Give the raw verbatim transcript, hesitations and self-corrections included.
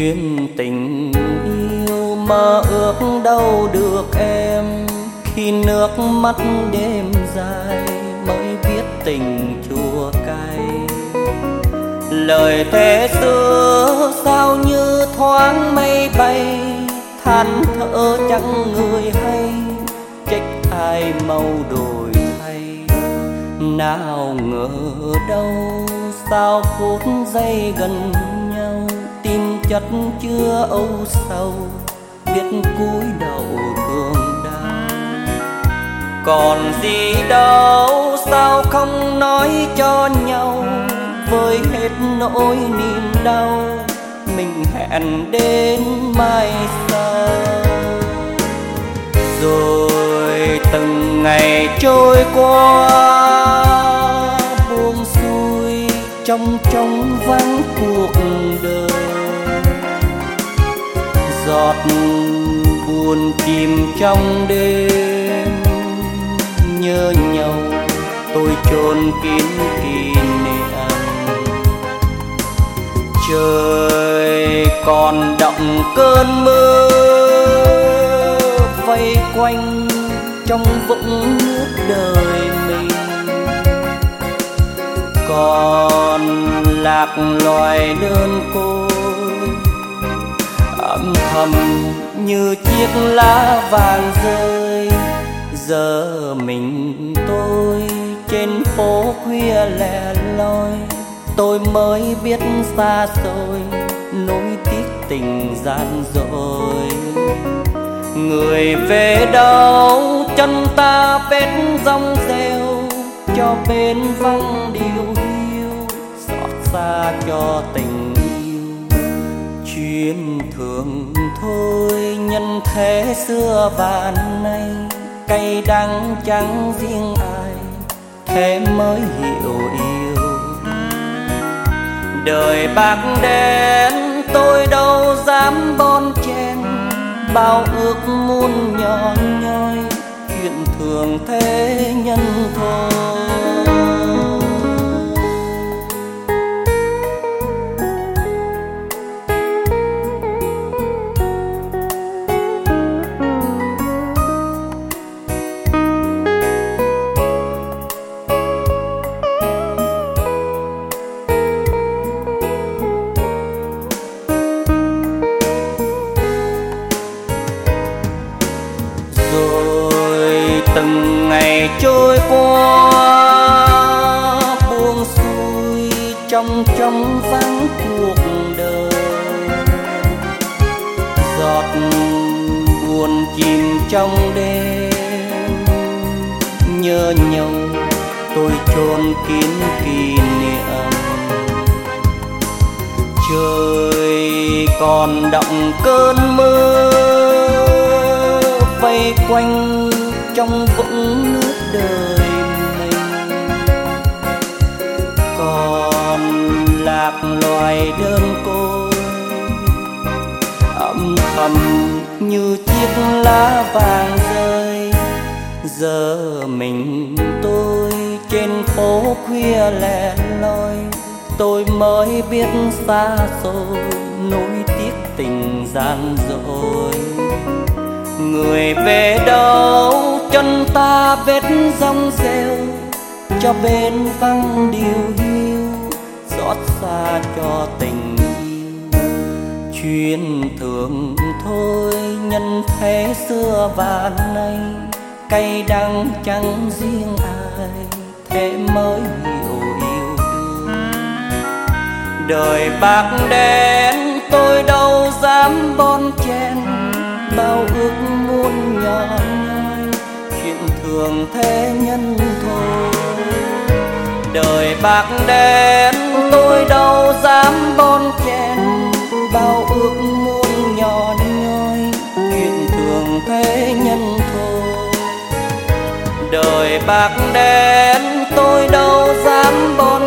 Chuyện tình yêu mơ ước đâu được em, khi nước mắt đêm dài mới biết tình chua cay. Lời thề xưa sao như thoáng mây bay, than thở chẳng người hay, trách ai mau đổi thay. Nào ngờ đâu sao phút giây gần nhau, tim chất chưa âu sầu, biết cúi đầu thương đau. Còn gì đâu sao không nói cho nhau, với hết nỗi niềm đau mình hẹn đến mai sau. Rồi từng ngày trôi qua buông xuôi trong trống vắng cuộc đời. Giọt buồn chìm trong đêm nhớ nhau, tôi chôn kín kỷ niệm. Trời còn đọng cơn mưa vây quanh trong vũng nước đời mình, còn lạc loài đơn côi âm thầm như chiếc lá vàng rơi. Giờ mình tôi trên phố khuya lẻ loi, tôi mới biết xa xôi nỗi tiếc tình gian dối. Người về đâu chân ta vết rong rêu, cho bên vắng điều hiu, xót xa cho tình yêu. Chuyện thường thôi nhân thế xưa và nay, cay đắng chẳng riêng ai, thế mới hiểu yêu. Đời bạc đen tôi đâu dám bon chen, bao ước muốn nhỏ nhoi, chuyện thường thế nhân thôi. Từng ngày trôi qua buông xuôi trong trong vắng cuộc đời. Giọt buồn chìm trong đêm nhớ nhau, tôi chôn kín kỷ niệm. Trời còn đọng cơn mưa vây quanh trong vũng nước đời mình, còn lạc loài đơn côi âm thầm như chiếc lá vàng rơi. Giờ mình tôi trên phố khuya lẻ loi, tôi mới biết xa xôi nỗi tiếc tình gian dối. Người về đâu chân ta vết rong rêu, cho bên vắng điều hiu, xót xa cho tình yêu. Chuyện thường thôi nhân thế xưa và nay, cay đắng chẳng riêng ai, thế mới hiểu yêu đương. Đời bạc đen tôi đâu dám bon chen, bao ước muốn nhỏ nhoi, chuyện thường thế nhân thôi. Đời bạc đen tôi đâu dám bon chen, bao ước muốn nhỏ nhoi, chuyện thường thế nhân thôi. Đời bạc đen tôi đâu dám bon